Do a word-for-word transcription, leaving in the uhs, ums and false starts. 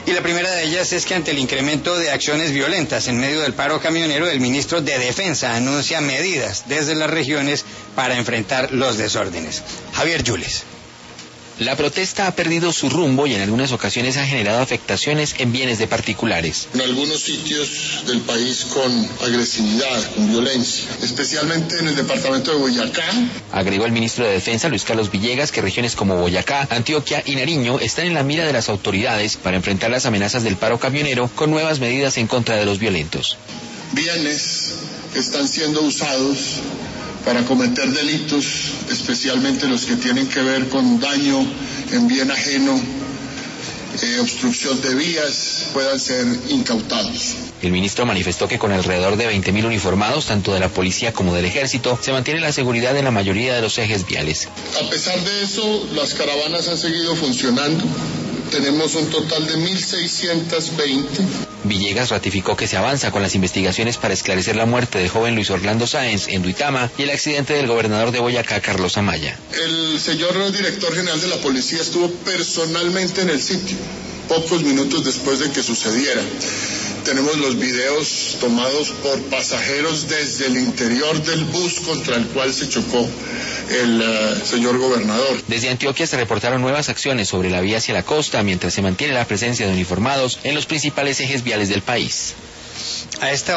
Y la primera de ellas es que ante el incremento de acciones violentas en medio del paro camionero, el ministro de Defensa anuncia medidas desde las regiones para enfrentar los desórdenes. Javier Yules. La protesta ha perdido su rumbo y en algunas ocasiones ha generado afectaciones en bienes de particulares. En algunos sitios del país con agresividad, con violencia, especialmente en el departamento de Boyacá. Agregó el ministro de Defensa, Luis Carlos Villegas, que regiones como Boyacá, Antioquia y Nariño están en la mira de las autoridades para enfrentar las amenazas del paro camionero con nuevas medidas en contra de los violentos. Bienes que están siendo usados para cometer delitos, especialmente los que tienen que ver con daño en bien ajeno, eh, obstrucción de vías, puedan ser incautados. El ministro manifestó que con alrededor de veinte mil uniformados, tanto de la policía como del ejército, se mantiene la seguridad en la mayoría de los ejes viales. A pesar de eso, las caravanas han seguido funcionando. Tenemos un total de mil seiscientos veinte. Villegas ratificó que se avanza con las investigaciones para esclarecer la muerte del joven Luis Orlando Sáenz en Duitama y el accidente del gobernador de Boyacá, Carlos Amaya. El señor director general de la policía estuvo personalmente en el sitio, pocos minutos después de que sucediera. Tenemos los videos tomados por pasajeros desde el interior del bus contra el cual se chocó el uh, señor gobernador. Desde Antioquia se reportaron nuevas acciones sobre la vía hacia la costa, mientras se mantiene la presencia de uniformados en los principales ejes viales del país. A esta